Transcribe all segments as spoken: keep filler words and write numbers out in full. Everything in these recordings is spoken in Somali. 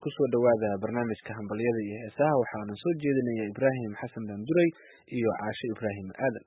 kusoo dhawaada barnaamijka hambalyada iyo heesaha waxaana soo jeedinaya Ibraahim Xasan Danduray iyo Caashe Ibraahim Aadan.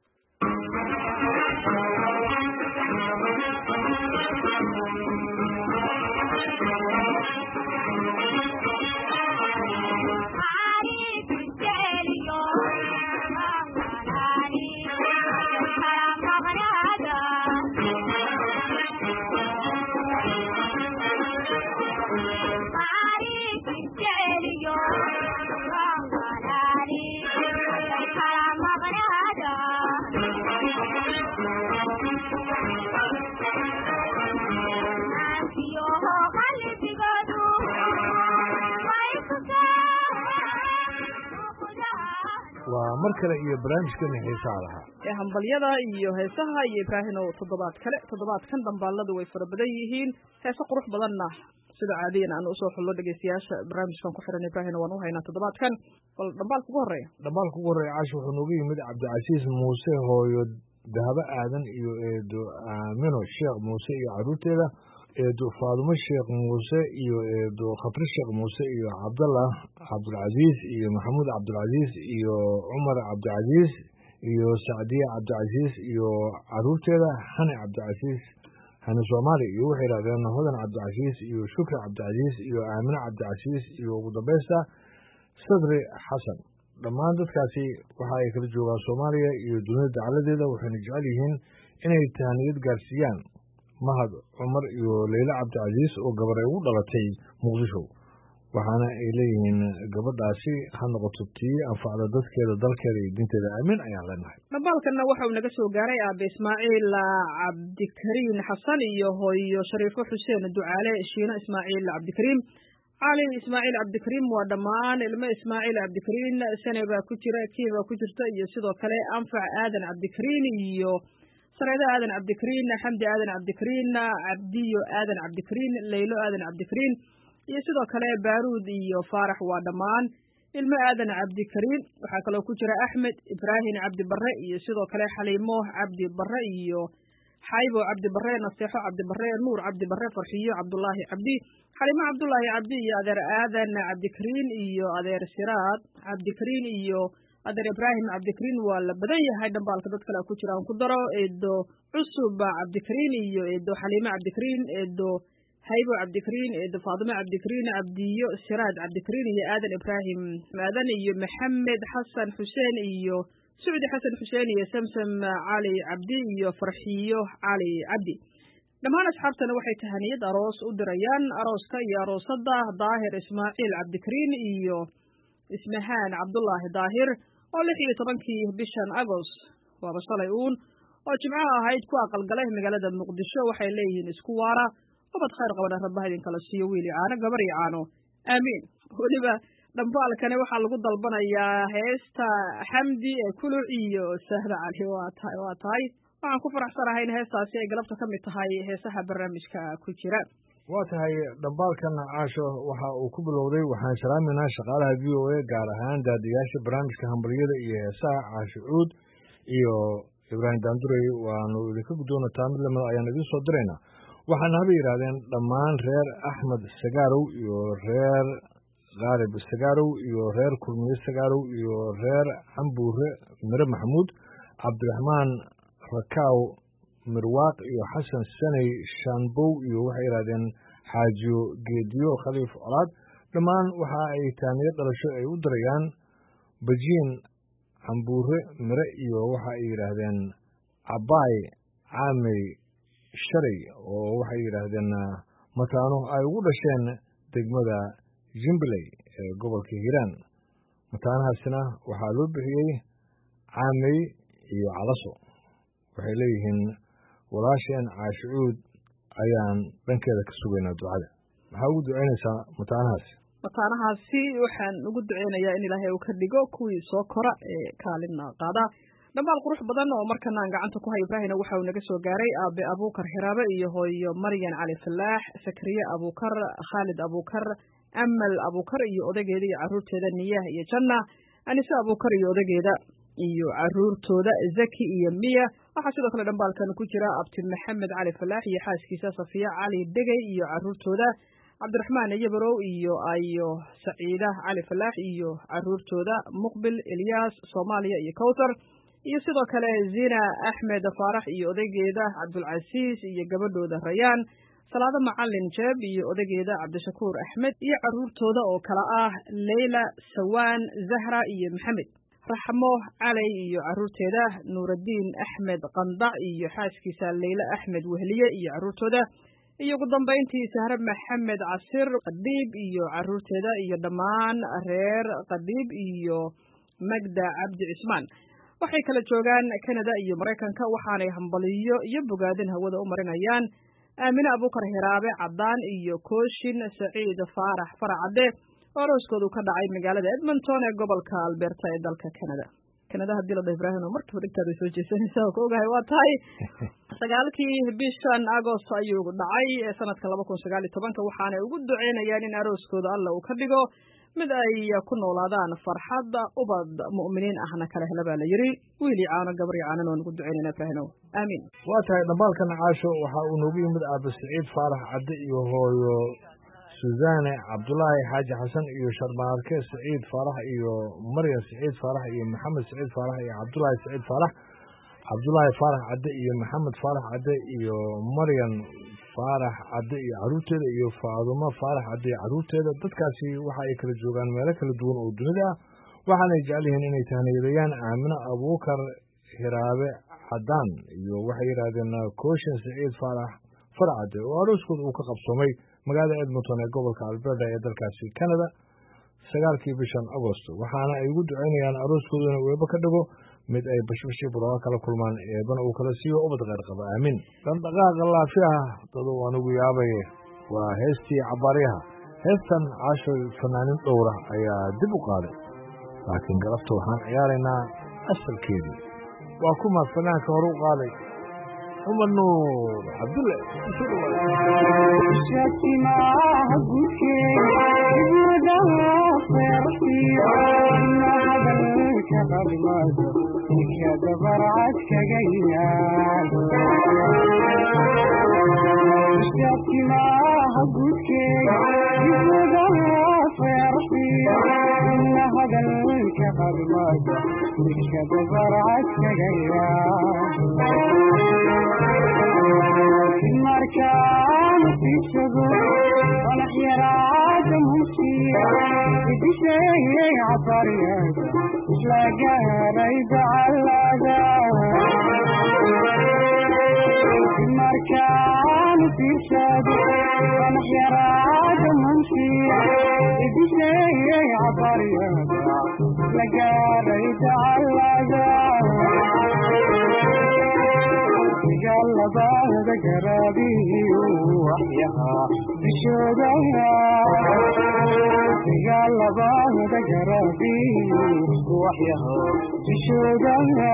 waa mar kale iyo barnaamijkeena heesaha lahaa ee hambalyada iyo heesaha iyo Ibraahim oo toddobaad kale toddobaadkan dambaaladu way fara badan yihiin heeso qurux badanna sida caadiyan aan u soo xullo dhageystayaasha barnaamijkan ku xiran Ibraahim waan u haynaa toddobaadkan bal dambaalka ugu horeeya dambaalka ugu horeeya Caasho wuxuu nooga yimid Cabdicasiis Muuse hooyo Dahaba Aadan iyo eedo Aamino Sheekh Muuse iyo caruurteeda eedo Faadumo Sheekh Muuse iyo eedo Khatri Sheekh Muuse iyo Cabdallah Cabdulcasiis iyo Maxamuud Cabdulcasiis iyo Cumar Cabdulcasiis iyo Saadiya Cabdulcasiis iyo caruurteeda Hani Cabdulcasiis Hani Soomaali iyo waxay yiraahdeen Hodan Cabdulcasiis iyo Shukri Cabdulcasiis iyo Aamina Cabdulcasiis iyo ugu dambaysta Sadri Xasan dhammaan dadkaasi waxa ay kala joogaan Soomaaliya iyo dunida dacaladeeda waxayna jecel yihiin inay taaniyad gaarsiiyaan Mahad Cumar iyo Leila Cabdulcasiis oo gabar ay u dhalatay Muqdisho waxaana ay leeyihiin gabadhaasi ha noqoto tii anfacda dadkeeda dalkeeda iyo dinteeda aamin ayaan leenahay. Dambaalkana waxa uu naga soo gaaray aabe Ismaaciil Cabdikariin Xasan iyo hooyo Shariifo Xuseen Ducaale Shiina Ismaaciil Cabdikariin Ali Ismaaciil Cabdikariin waa dhammaan ilmo Ismaaciil Cabdikariin sanaba ku jira kiiba ku jirta iyo sidoo kale Anfac Aadan Cabdikariin iyo Sarayda Aadan Cabdikariin Xamdi Aadan Cabdikariin Cabdiyo Aadan Cabdikariin Leilo Aadan Cabdikariin iyo sidoo kale Baaruud iyo Faarax waa dhammaan ilmo Aadan Cabdikariin waxa kale oo ku jira Axmed Ibraahim Cabdi Barre iyo sidoo kale Xaliimo Cabdi Barre iyo Xaybo Cabdi Barre Naseexo Cabdi Barre Nuur Cabdi Barre Farxiyo Cabdullaahi Cabdi Xaliimo Cabdullaahi Cabdi iyo adeer Aadan Cabdikariin iyo adeer Siraad Cabdikariin iyo adeer Ibraahim Cabdikariin waa la badan yahay dambaalka dad kale ku jiraan ku daro eedo cusub Cabdikariin iyo eedo Xaliimo Cabdikariin eedo Haybo Cabdikariin eedo Faadimo Cabdikariin Cabdiyo Siraad Cabdikariin iyo Aadan Ibraahim Aadan iyo Maxamed Xasan Xuseen iyo Saudi Xasan Xuseen iyo Samsam Ali Cabdi iyo Farxiyo Ali Cabdi dhammaan asxaabtana waxay tahaniyad aroos u dirayaan arooska iyo aroosada Daahir Ismaaciil Cabdikariin iyo Ismahaan Cabdullaahi Daahir oo lix iyo tobankii bishan Agost waa shalay uun oo jimcaha ahayd ku aqalgalay magaalada Muqdisho waxay leeyihiin isku waara wabad khayr qabana rabbaha idin kala siiyo wiil caano gabar iyo caano aamiin waliba dambaalkani waxaa lagu dalbanayaa heesta Xamdi ee Kuluc iyo Sahra Cali waa tahay waa tahay waxaan ku faraxsanahay in heestaasi ay galabta ka mid tahay heesaha barnaamijka ku jira waa tahay dambaalkan Caasho waxa uu ku bilowday waxaan salaaminaa shaqaalaha V O A gaar ahaan daadiyaasha barnaamijka hambalyada iyo heesaha Caasho Cuud iyo Ibraahim Danduray waanu idinka guddoonaa mid lamada ayaan idin soo diraynaa waxaana haba yiraahdeen dhammaan reer Axmed Sagaarow iyo reer Qaalib Sagaarow iyo reer Kulmiye Sagaarow iyo reer Cambuure Mire Maxamuud Cabdiraxmaan Rakaaw Mirwaaq iyo Xasan Sanay Shanbow iyo waxay yiraahdeen Xaajiyo Geediyo Khaliif Colaad dhammaan waxa ay taaniyad dhalasho ay u dirayaan Bajiin Cambuure Mire iyo waxa ay yiraahdeen Cabaay Caamay Shalay oo waxay yiraahdeen mataano ay ugu dhasheen degmada Jimbley ee gobolka Hiiraan mataanahaasina waxaa loo bixiyay Caamay iyo Calaso waxay leeyihiin walaasheen Caasho Cuud ayaan dhankeeda ka sugaynaa ducada maxaa ugu duceynaysaa mataanahaasi mataanahaasi waxaan ugu duceynayaa in Ilaahay uu ka dhigo kuwii soo kora ee kaalina qaada dhambaal qurux badan oo markana aan gacanta ku hay Ibraahim waxa uu naga soo gaaray aabe Abuukar Xiraabe iyo hooyo Maryan Cali Falaax Sakriye Abuukar Khalid Abuukar Amal Abuukar iyo odageeda iyo caruurteeda Niyah iyo Janna Anisa Abuukar iyo odageeda iyo caruurtooda Zaki iyo Miya waxa sidoo kale dambaalkan ku jira abti Maxamed Cali Falaax iyo xaaskiisa Safiya Cali Degay iyo caruurtooda cabdiraxmaan yabarow iyo ayo saciida cali falaax iyo caruurtooda muqbil elyaas soomaaliya iyo kowtar iyo sidoo kale zina axmed faarax iyo odaygeeda cabdulcasiis iyo gabadhooda rayaan salaado macalin jeeb iyo odaygeeda cabdishakuur axmed iyo caruurtooda oo kala ah leyla sawaan zahra iyo maxamed raxmo calay iyo caruurteeda nuuraddiin axmed qandac iyo xaaskiisa leyla axmed wehliye iyo caruurtooda iyo ugu dambayntii sahre maxamed casir qadiib iyo caruurteeda iyo dhammaan reer qadiib iyo magda cabdi cismaan waxay kala joogaan kanada iyo maraykanka waxaanay hambaliyo iyo bogaadin hawada u marinayaan aamine abuukar hiraabe caddaan iyo kooshin saciid faarax faracadde oo arooskoodu ka dhacay magaalada edmonton ee gobolka alberta ee dalka kanada kanada haddii la dhaho ibraahim oo markaba dhigtaada soo jeesanaysa oo ka ogahay waa tahay sagaalkii bishan agost ayuu dhacay ee sanadka laba kun sagaal iyo tobanka waxaanay ugu duceynayaan in arooskooda alla uu ka dhigo mid ay ku noolaadaan farxadda ubad mu'miniin ahna kala hela baa la yidhi wiil iyo caano gabar iyo caanan waan ugu duceynayna ibraahimow aamiin waa tahay dhambaalkan caasho waxa uu noogu yimid aaba saciid faarax cadde iyo hooyo suusaane cabdulaahi xaaji xasan iyo sharmaarke saciid faarax iyo maryam saciid faarax iyo maxamed saciid faarax iyo cabdulaahi saciid faarax cabdulaahi faarax cadde iyo maxamed faarax cadde iyo maryam faarax cadde iyo caruurteeda iyo faadumo faarax cadde iyo caruurteeda dadkaasi waxa ay kala joogaan meelo kala duwan oo dunida ah waxaanay jecel yihiin inay tahniyadeeyaan aamino abuukar hiraabe caddaan iyo waxay yidhaahdeen kooshin saciid faarax farcadde oo arooskooda uu ka qabsoomay magaalada edmonton ee gobolka alberta ee dalkaasi canada sagaalkii bishan agosto waxaana ay ugu duceynayaan arooskooda inuu eeba ka dhigo mid ay bashbashii burooga kala kulmaan eebana uu kala siiyo ubad kheyr qaba aamin dhaqdhaqaaqa laafiyaha dadu anugu yaabaye waa heestii cabaaryaha heestan caasho fanaanin dhowra ayaa dib u qaaday laakiin galabta waxaan ciyaaraynaa asalkeedii waa kuma fanaanka hore u qaaday cumar nuur cabdulle markaan fiirsado walaxyaraada muusiya idisheeyey cabaryada isla gaaray dacalada markaan fiirsado walaxyaraada muusiya idisheeyey cabaryada isla gaaray dacalada gaalabada garaabiyu waxyaha bishooda gaalabada garaabiyu waxyaha bishooda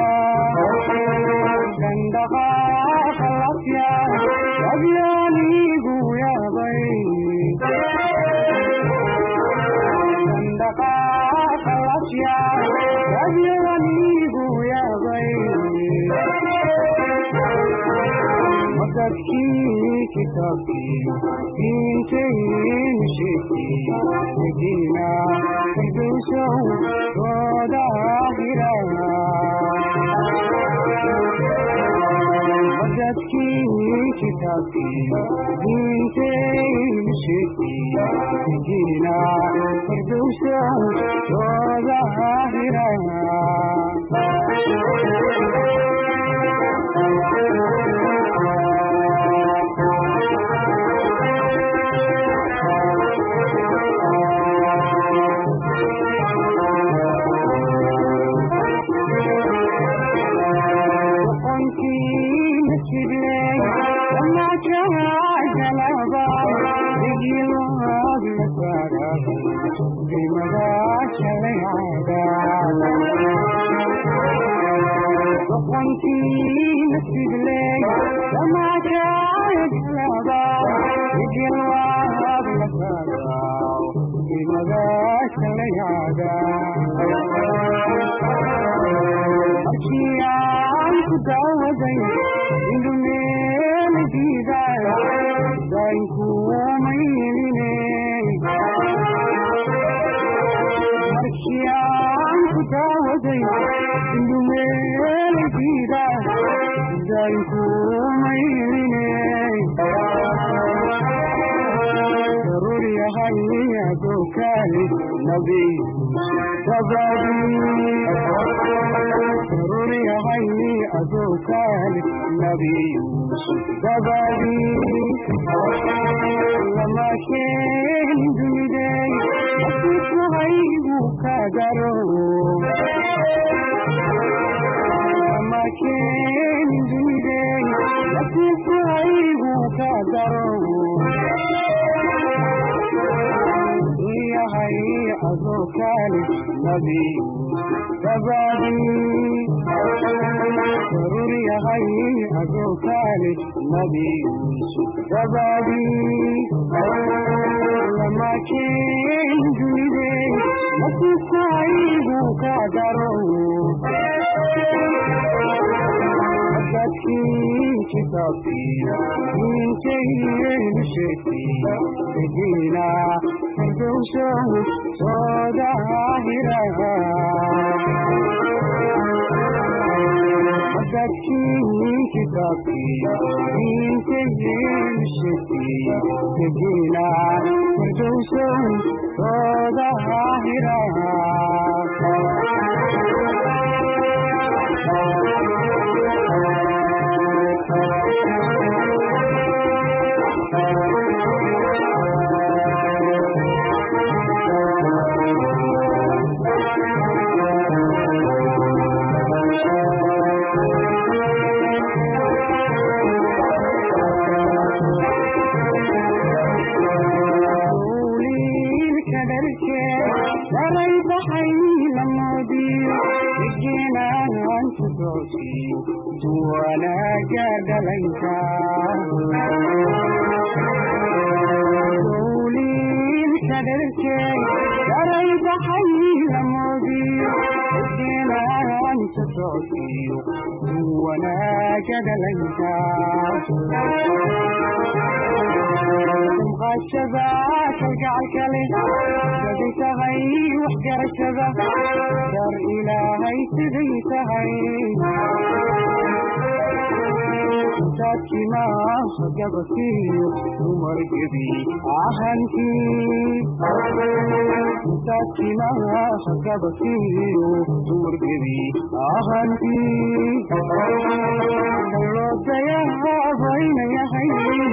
dandhaqaaqa lafya abyaanigu yaabay dandhaqaaqa lafya abyaanigu yaabay dadkii kitaabkii diintaynu sheegtay madiina firdowsow soo daahira dadkii kitaabkii diintaynu sheegtay madiina firdowsow soo daahira Thank you. mooday indu meelkiida dainku mayrine daruri yahay adokali nabi sabadi daruri yahay adokali nabi sabadi lama keen dunidey asifahaygu kadaro lama keen dunidey asifahaygu kadaro yahay adokali nabi sabadi daruri yahay adokali nabi sabadi lama keen dunidey asifahaygu kadaro dadkii kitaabkiina diintaynu sheegtay degina firdowsow soo daahira dadkii kitaabkiina diintaynu sheegtay degina firdowsow soo daahira duwana gadalaysa dowliilka dherkey daray baxay lamoodiyo dinaanta socodkiyo duwana gadalaysa dumqashada kalgacalkale siday tahay waxgarashada dar ilaahay siday tahay intaadkima gabadkiyo dumar gebi ahankii intaadkima gabadkiyo dumar gebi ahankii loodayahabayna yahay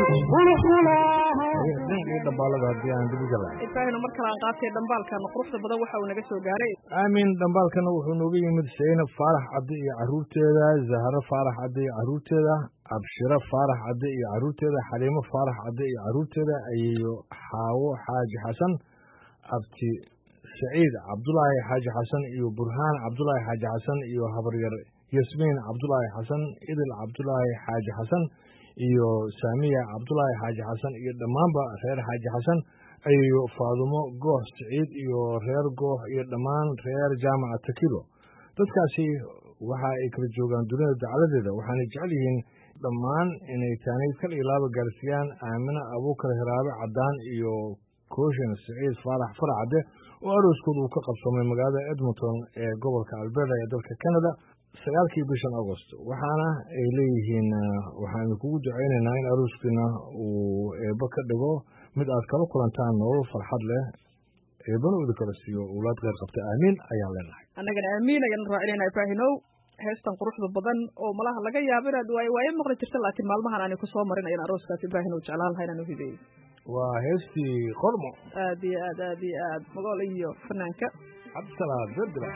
dhambaalada haddii aan dib u galay ibraahim mar kale aan qaatay dhambaalkan quruxda badan waxa uu naga soo gaaray aamin dhambaalkana wuxuu nooga yimid Zaynab Faarax Cabdi iyo caruurteeda Zahra Faarax Cabdi iyo caruurteeda Abshira Faarax Cabdi iyo caruurteeda Xaliimo Faarax Cabdi iyo caruurteeda ayeeyo Xaawo Xaaji Xasan Abti Saciid Cabdullaahi Xaaji Xasan iyo Burhaan Cabdullaahi Xaaji Xasan iyo habaryar Yasmiin Cabdullaahi Xasan Idil Cabdullaahi Xaaji Xasan iyo Saamiya Cabdullaahi Xaaji Xasan iyo dhammaanba reer Xaaji Xasan ayeeyo Faadumo Gooh Saciid iyo reer Gooh iyo dhammaan reer Jaamaca Takilo dadkaasi waxa ay kala joogaan dunida dacaladeeda waxaana jecel yihiin dhammaan inay taaniid kal iyo laaba gaarsiiyaan Aamina Abuukar Hiraabe Cadaan iyo Kooshin Saciid Faarax Farcade oo arooskooda uu ka qabsamay magaalada Edmonton ee gobolka Alberta ee dalka Canada sagaalkii bishan August waxaana ay leeyihiin waxaan kugu duceynaynaa in arooskiina uu eeba ka dhigo mid aad kala kulantaan nolol farxad leh eebana uu kala siiyo ulaad qeyr qabta aamiin ayaan leenahay annagana aamiin ayaan raacinayna Ibraahimow heestan quruxda badan oo malaha laga yaabo inaad waay waay maqli jirta laakiin maalmahan aan ku soo marin ayaan arooskaas Ibraahimow jeclaan lahayn inaan u hideeyo waa heestii qormo aad iyo aad aad iyo aad magaal iyo fanaanka Cabdisalaam Bedra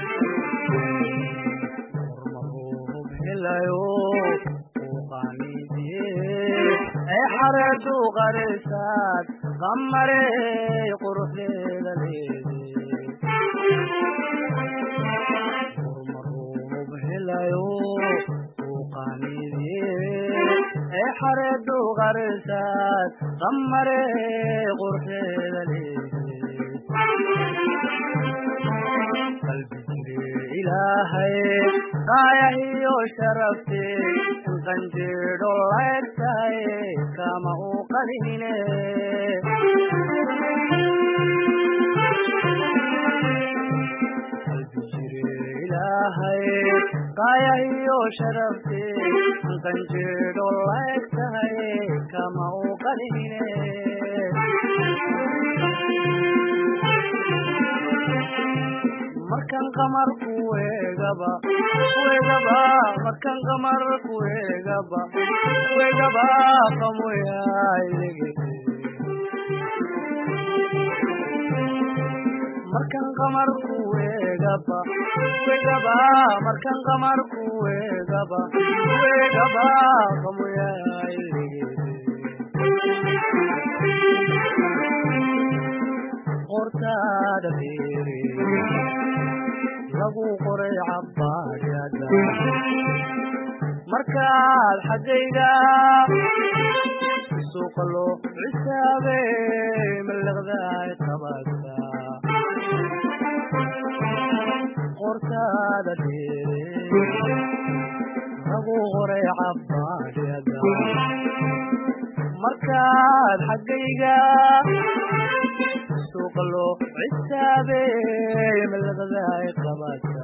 helayo uqaanidiye ay xaradu qarisaad qamare quruxdeeda leedahay urmaruub helayo uqaanidiye ay xaradu qarisaad qamare quruxdeeda leedahay qalbi jire ilaahay qayahiyo sharafte qanjidho leegtahay kama u qadine qalbi jire sharafte qanjidho laegtahay kama u qaline markan qamar kuwegaba kuwegaba markan qamar kuwegaba kuwegaba qamoyaaylege markan qamar kuwegaba kuwegaba markan qamar kuwegaba kuwegaba qamoyaaylege qortaada beere lagu qoray cabaadada markaad xaggayga suuqa loo cisaabey mallaqdaay qabata qortaada dheere lagu qoray cabaadada markaad xaggayga suuqa loo cisaabey mallaqdaay qabata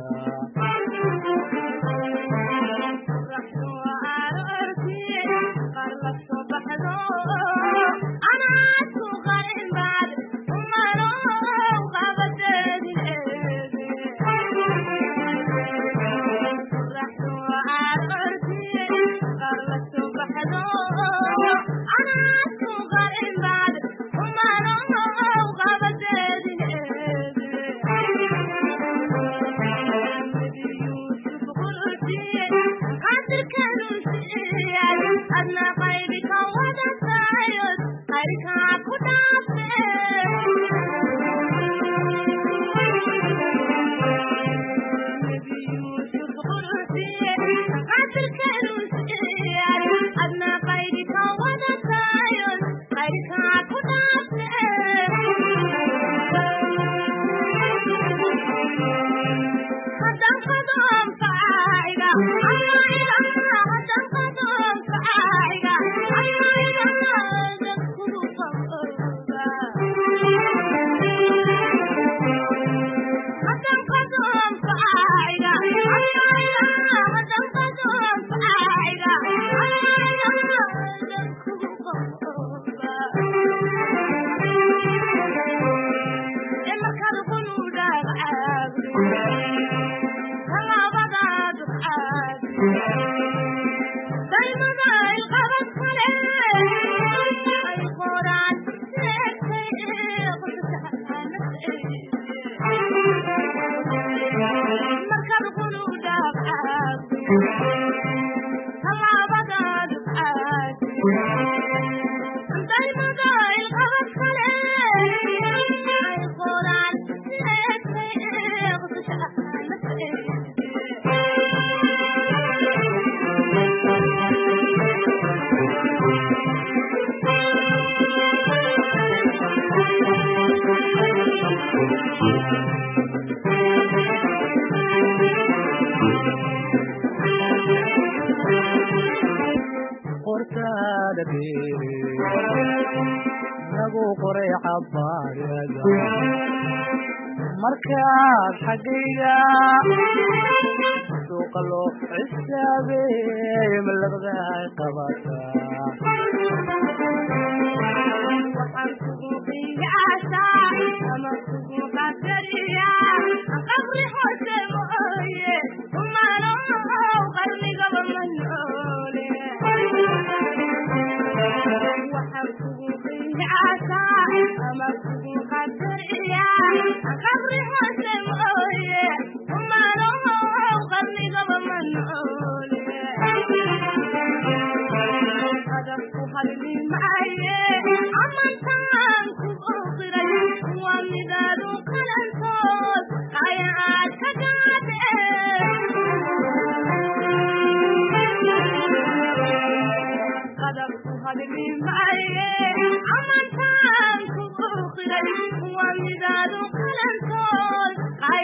markaad xaggayga suuqa loo cisaabey mallaqdaay qabata waxaan kugu qiyaasaa ama kugu qadariyaa qabri hoose mooye umanow qarnigaba ma noole waxaan kugu qiyaasaa ama kugu qadariyaa qabri hoose mooye umanow qarnigaba ma noole adabku hadli maaye amantaan ku oqiray waa midaadu qalantood ayaad ka gaadheen adabku hadli maaye amantaan ku oqiray waa midaadu qalantood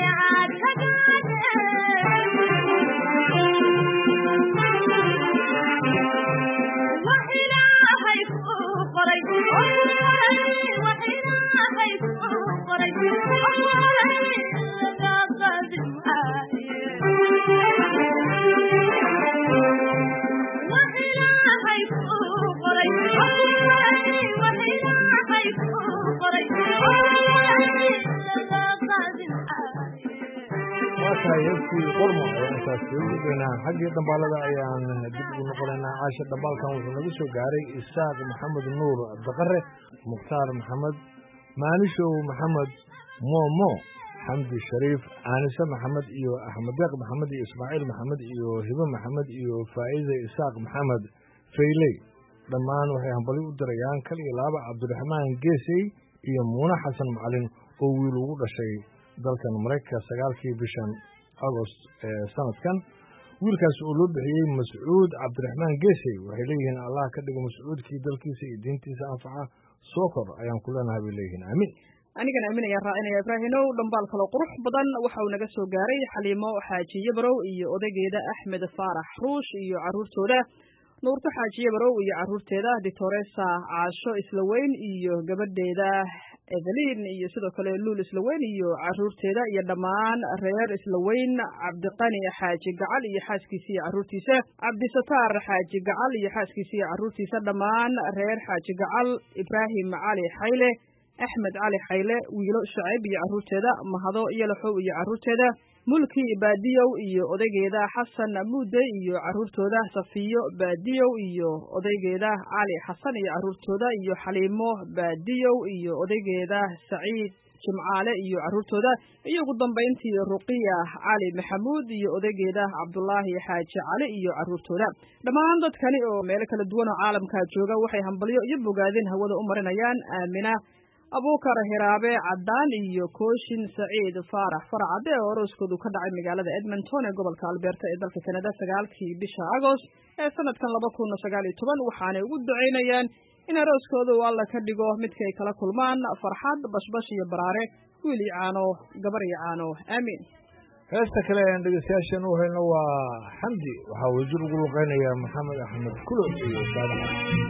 tahay heestii qormo ayaan intaas kaga gudbaynaa. xaggii dhambaalada ayaan dib ugu noqonaynaa. caasha dhambaalkan wuxuu naga soo gaaray isaaq maxamed nuur daqare, mukhtaar maxamed, maanishow maxamed, moomo xamdi shariif, aanise maxamed iyo axmed deeq maxamed iyo ismaaciil maxamed iyo hibe maxamed iyo faa'iide isaaq maxamed fayley. dhammaan waxay hambali u dirayaan kal iyo laaba cabdiraxmaan geesey iyo muune xasan macalin oo wiil ugu dhashay dalkan maraykanka sagaalkii bishan agost ee sanadkan. wiilkaas oo loo bixiyey mascuud cabdiraxmaan geesey. waxay leeyihiin allah ka dhigo mascuudkii dalkiisa iyo diintiisa anfaca soo kor ayaan ku leenahay bay leeyihiin. aamin. anigana aamin ayaan raacinaya ibraahimow. dhambaal kaloo qurux badan waxa uu naga soo gaaray xaliimo xaaji yabarow iyo odaygeeda axmed faarax ruush iyo carruurtooda, nuurto xaaji yabarow iyo carruurteeda, dictoresa caasho islaweyn iyo gabadheeda evelin iyo sidoo kale luul islaweyn iyo carruurteeda iyo dhammaan reer islaweyn, cabdiqani xaaji gacal iyo xaaskiisa iyo carruurtiisa, cabdisataar xaaji gacal iyo xaaskiisa iyo carruurtiisa, dhammaan reer xaaji gacal, ibraahim cali xayle, axmed cali xayle, wiilo shacayb iyo carruurteeda, mahado yalaxow iyo carruurteeda, mulki baadiyow iyo odaygeeda, xasan muude iyo carruurtooda, safiyo baadiyow iyo odaygeeda, cali xasan iyo carruurtooda, iyo xaliimo baadiyow iyo odaygeeda, saciid jimcaale iyo carruurtooda, iyo ugu dambayntii ruqiya cali maxamuud iyo odaygeeda, cabdulaahi xaaji cali iyo carruurtooda. dhammaan dadkani oo meelo kala duwan oo caalamka jooga waxay hambalyo iyo bogaadin hawada u marinayaan aamina abuukar hiraabe caddaan iyo kooshin saciid faarax farcade oo arooskoodu ka dhacay magaalada edmonton ee gobolka alberta ee dalka kanada sagaalkii bisha agost ee sanadkan laba kun sagaal iyo toban. waxaanay ugu ducaynayaan in arooskoodu alla ka dhigo midkay kala kulmaan farxad, bashbash iyo baraare, wiil iyo caano, gabar iyo caano. aamiin. heesta kale ayaan dhegeystayaashan u helno waa xamdi. waxaa wasiir ugu luqeynaya maxamed axmed kulo iyo saadaxa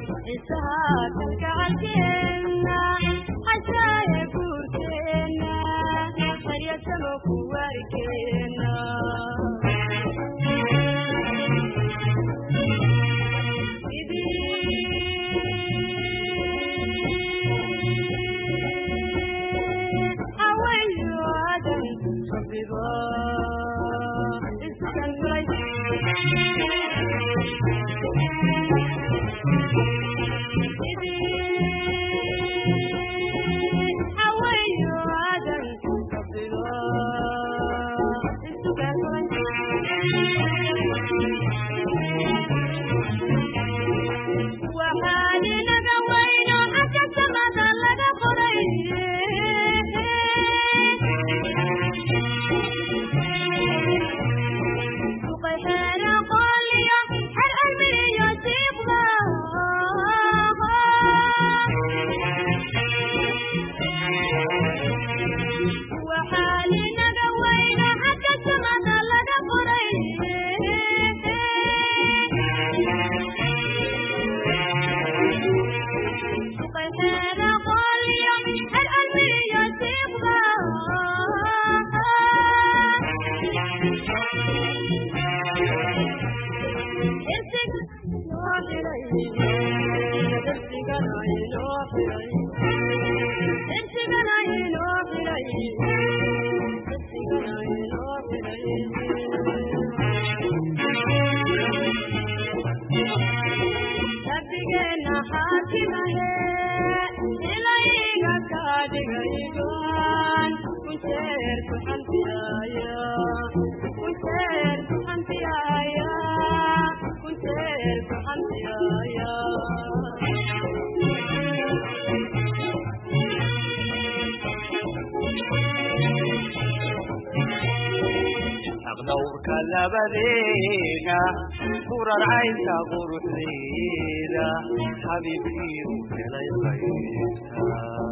dhowrka labadeena kurar caynta quruxdeeda xabiibkii u helay qaybta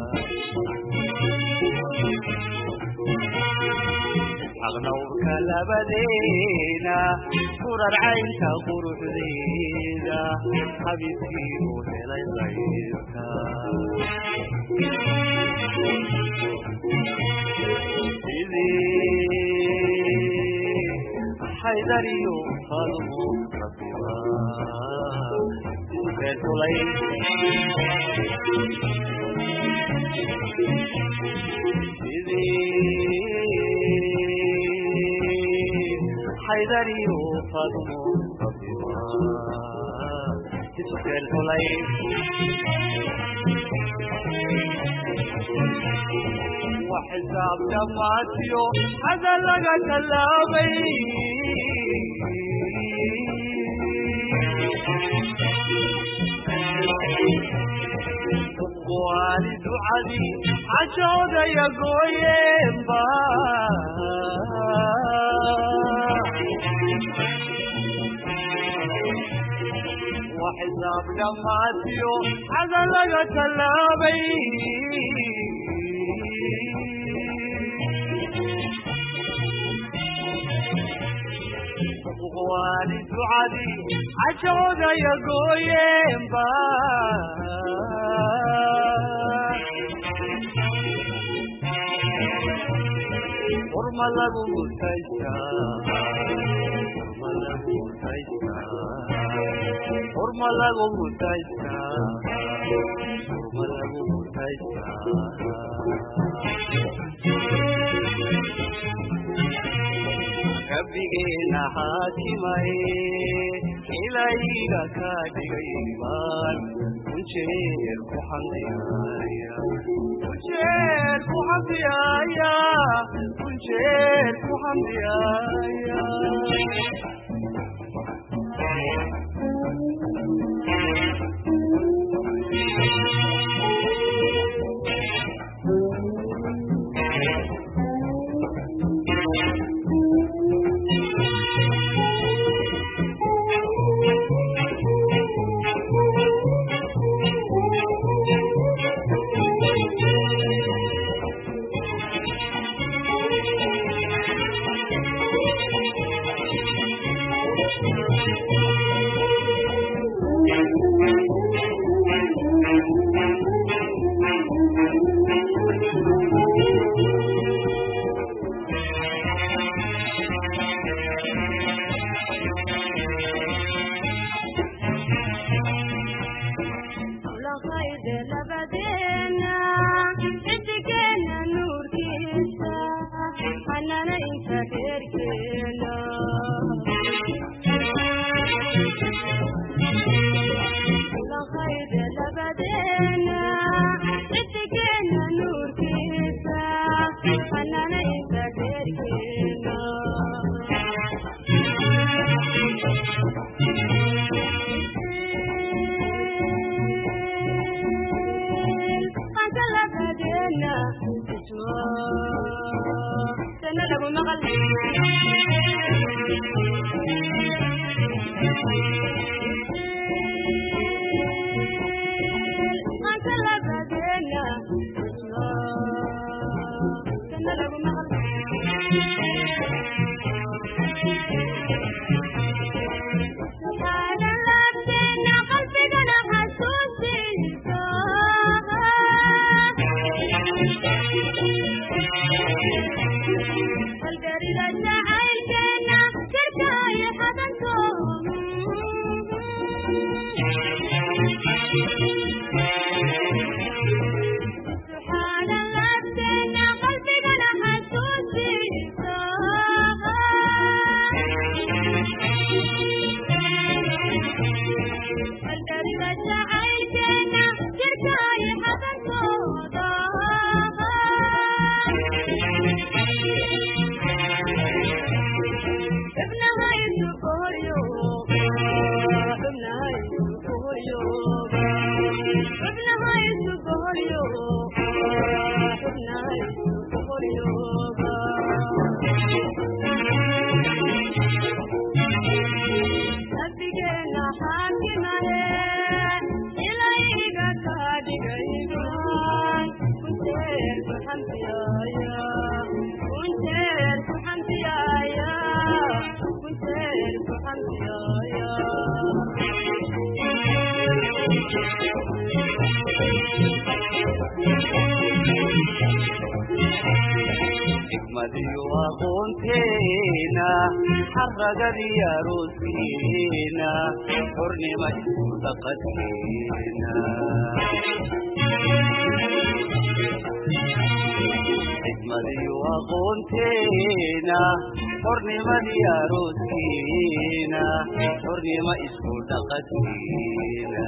dhowrka labadeena kurar caynta quruxdeeda xabiibkii u helay qaybta حيدريو فالمو ربيبا بيتولي سيدي حيدري وفاطمه ربيبا تسكن حليم وحساب دماتيو هذا لقى كلامي والد علي عشود يا قويمبا وحساب دماتيو هذا لقى كلامي والد علي عشود يا قويمبا ورما لغو متايسا ورما لغو متايسا ورما لغو متايسا ورما لغو متايسا ربنا حاكمي إليك كاديبان ونشير كحمديايا ونشير كحمديايا ونشير كحمديايا حرق يا روسينا حرنمة تقدينا xikmadiyo aqoonteena xornimadii arooskiina xornimo isku dhaqankiina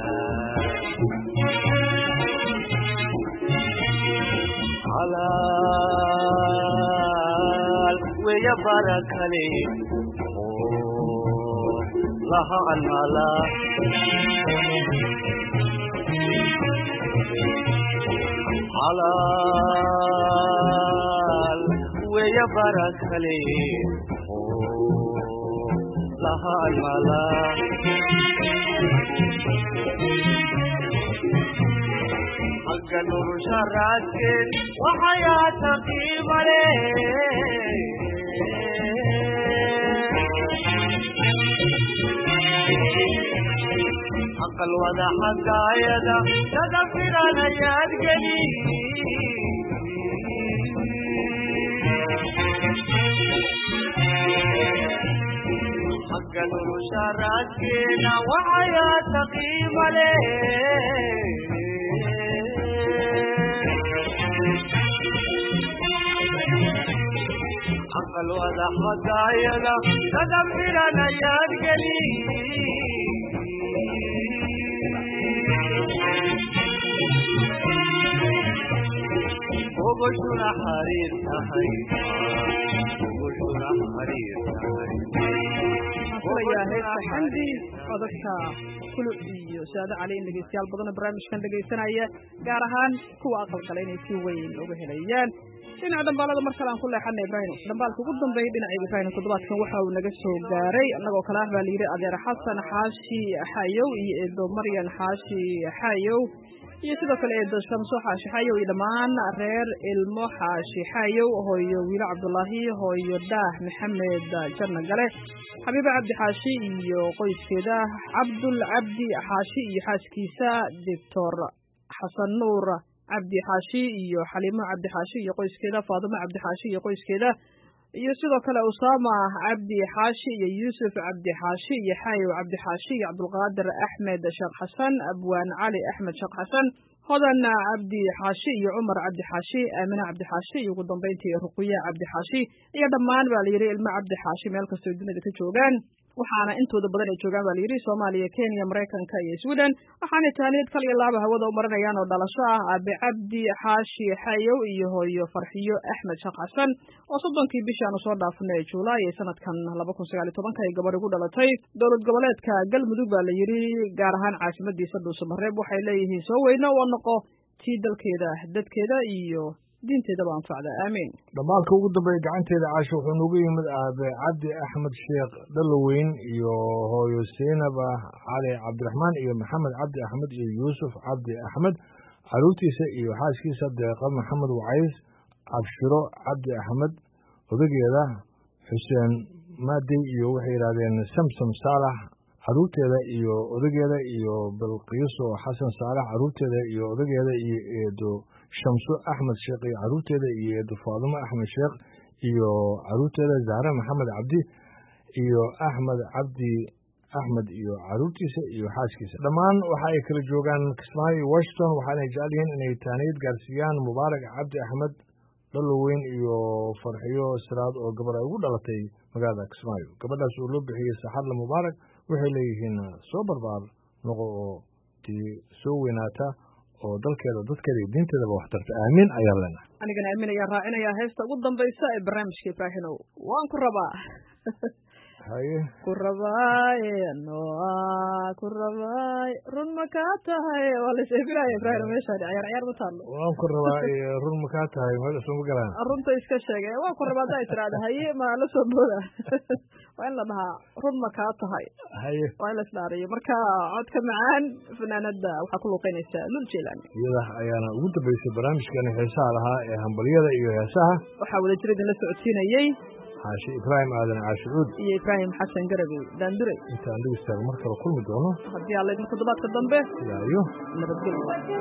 xalaal weya barakale oo laha almala xalaal weya barakale oo laha almala حق نور شراكين وحياتك مليه حق الوضع حق عيدا تغفر عليات قليل حق نور شراكين وحياتك مليه عقل ولا حكاينا تدبر ليال قليل وبشنا حرير تحي وبشنا حرير تحي يا هيك حمدي قدرتها كل iyo saada cali in dhageystayaal badan barnaamijkan dhageysanaya gaar ahaan kuwa aqal kale inay si weyn uga helayaan dhinaca dambaalada mar kale aan ku leexanay Ibrahim dambaalka ugu dambeeyay dhinaca Ibrahim toddobaadkan waxa uu naga soo gaaray annagoo kala ah baa la yiri adeer Xasan Xaashi Xayow iyo Eedo Maryan Xaashi Xayow iyo sidoo kale Eedo Shamso Xaashi Xayow iyo dhammaan reer ilmo Xaashi Xayow hooyo Wiila Cabdullaahi hooyo Daah Maxamed Janna Gale Habiba Cabdi Xaashi iyo qoyskeeda Cabdul Cabdi Xaashi iyo xaaskiisa Doctor Xasan Nuur Cabdi Xaashi iyo Xalimo Cabdi Xaashi iyo qoyskeeda Faadimo Cabdi Xaashi iyo qoyskeeda iyo sidoo kale Usama Cabdi Xaashi iyo Yusuf Cabdi Xaashi iyo Xayow Cabdi Xaashi iyo Abdul Qaadir Ahmed Sheekh Xasan Abwaan Ali Ahmed Sheekh Xasan Hodan Cabdi Xaashi iyo Umar Cabdi Xaashi Aamina Cabdi Xaashi iyo ugu dambeyntii Ruqiya Cabdi Xaashi iyo dhammaan baa la yiri ilmo Cabdi Xaashi meel kasta oo dunida ka joogaan waxaana intooda badan ay joogaan baa la yiri Soomaaliya Kenya Mareykanka iyo Sweden waxaana taaniyad kale iyo laba hawada u marinayaan oo dhalasho ah Abi Cabdi Xaashi Xayow iyo hooyo Farxiyo Ahmed Sheekh Xasan oo soddonkii bishaan soo dhaafnay Juulaay sanadkan laba kun sagaal iyo toban ay gabar ugu dhalatay dowlad goboleedka Galmudug baa la yiri gaar ahaan caasimadiisa Dhuusamareeb waxay leeyihiin soo weyno oo noqo tii dalkeeda dadkeeda iyo diinteeda baan facda aamin dhamaalka ugu dambeeyay gacanteeda caasho wuxuu noogu yimid aabe Cabdi Axmed Sheekh Dalaweyn iyo hooyo Seenaba Cali Cabdiraxmaan iyo Maxamed Cabdi Axmed iyo Yuusuf Cabdi Axmed caruurtiisa iyo xaaskiisa Deeqa Maxamed Wacays Abshiro Cabdi Axmed odageeda Xuseen Maadi iyo waxay yiraahdeen Samsam Saalax caruurteeda iyo odageeda iyo Bilqiiso Xasan Saalax caruurteeda iyo odageeda iyo Eedo Shamso Ahmed Sheekh iyo caruurteeda iyo Eedo Faadimo Ahmed Sheekh iyo caruurteeda Zahra Maxamed Cabdi iyo Ahmed Cabdi Ahmed iyo caruurtiisa iyo xaaskiisa dhammaan waxa ay kala joogaan Kismaayo iyo Washington waxaana jecel yihiin inay taaniyad gaarsiiyaan Mubaarak Cabdi Axmed Dalaweyn iyo Farxiyo Siraad oo gabar ay ugu dhalatay magaalada Kismaayo gabadhaas oo loo bixiyay Saxadla Mubaarak waxay leeyihiin soo barbaar noqo oo tii soo weynaata oo dalkeeda dadkeeda iyo diinteedaba wax tarta aamin ayaa lena anigana aamin ayaa raacinaya heesta ugu dambaysa ee barnaamijka Ibrahim waan ku rabaa haye ku rabaa no ku rabaa run ma ka tahay wala sheegay Ibrahim meesha ciyaar ciyaar ma taalo waan ku rabaa run ma ka tahay wala soo galaan runta iska sheegay waan ku rabaa day tiraada haye ma la soo booda waan la dhahaa run ma ka tahay haye waan la isdaariyo marka codka macaan fanaanada waxa ku luqeynaysa lul jeelan iyada ayaana ugu dambeysay barnaamijkan heesaha lahaa ee hambaliyada iyo heesaha waxa wada jiray la socodsiinayay Xaashi Ibrahim Aadan Caashuud iyo Ibrahim Xasan Garabi Daandure intaan dhigaysta mar kale kulmi doono hadii alla idin toddobaadka dambe ilaayo nabadgelyo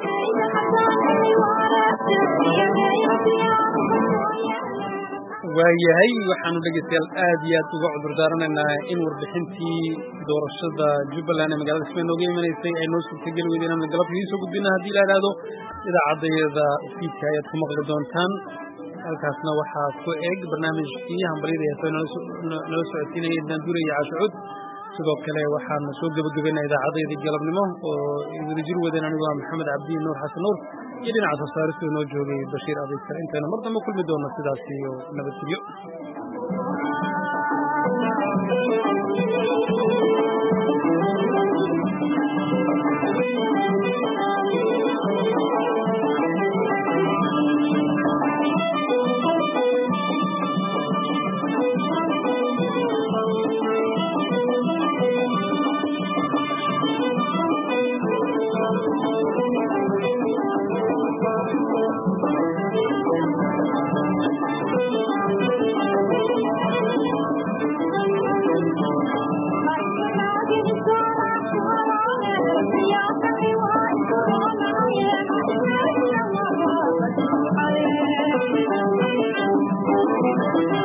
waayahay waxaanu dhegeystayaal aad iyo aad uga cudur daaranaynaa in warbixintii doorashada Jubbaland ee magaalada Kismaayo nooga imanaysay ay noo suurtageli weydeen inaan galabta idiin soo gudbina haddii la idhaahdo idaacaddayada fiidka ayaad ku maqli doontaan halkaasna waxaa ku eeg barnaamijkii hambalyada heeso nala socodsiinaya daandure iyo caasho cud sidoo kale waxaana soo gebagabaynaa idaacadeedii galabnimo oo wadajir wadeen anigoo ah maxamed cabdi nuur xasan nuur iyo dhinaca soo saaristu inoo joogay bashiir abiykar intaynu mar dambe kulmi doonno sidaas iyo nabadgelyo Thank you.